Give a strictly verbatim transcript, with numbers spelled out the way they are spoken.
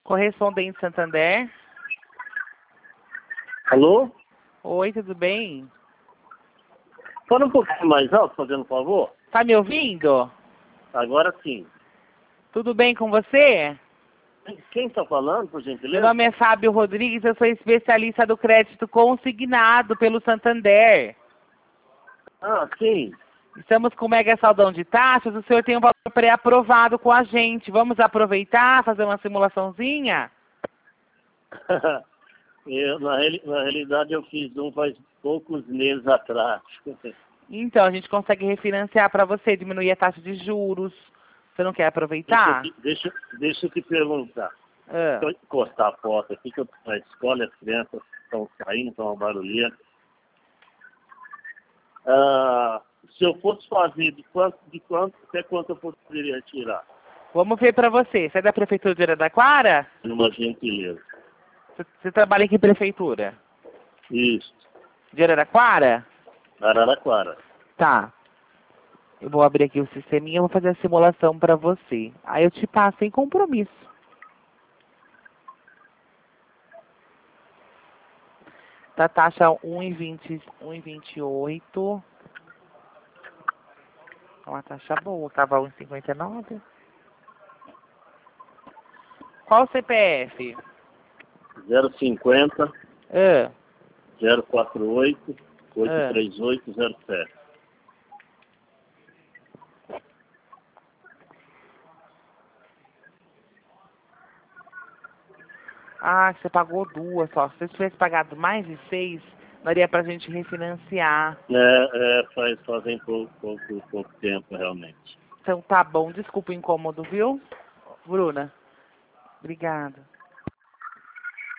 Correspondente Santander. Alô? Oi, tudo bem? Fala um pouquinho mais alto, fazendo um favor. Tá me ouvindo? Agora sim. Tudo bem com você? Quem está falando, por Meu gentileza? nome é Fábio Rodrigues, eu sou especialista do crédito consignado pelo Santander. Ah, sim. Estamos com mega saldão de taxas, o senhor tem um valor pré-aprovado com a gente. Vamos aproveitar, fazer uma simulaçãozinha? eu, na, reali- na realidade, eu fiz um faz poucos meses atrás. Então, a gente consegue refinanciar para você, diminuir a taxa de juros. Você não quer Deixa, aproveitar? eu te- deixa, deixa eu te perguntar. Ah, Deixa eu encostar a porta aqui, que eu estou na escola, as crianças estão saindo, estão uma barulheira. Ah, se eu fosse fazer, de quanto, de quanto, até quanto eu poderia tirar? vamos ver para você. Você é da Prefeitura de Araraquara? Numa gentileza. Você, você trabalha em que prefeitura? Isso. De Araraquara? Araraquara. Tá. Eu vou abrir aqui o sisteminha e vou fazer a simulação para você. Aí eu te passo sem compromisso. Tá taxa um e vinte, um e vinte e oito. É uma taxa boa, tava um e cinquenta e nove. Qual o C P F? zero cinquenta, Ah, zero quatro oito, oito ah. três oito zero sete. Ah, você pagou duas só. Se você tivesse pagado mais de seis, daria pra gente refinanciar. É, é, faz, fazem pouco, pouco, pouco tempo, realmente. Então tá bom, desculpa o incômodo, viu? Bruna, obrigada.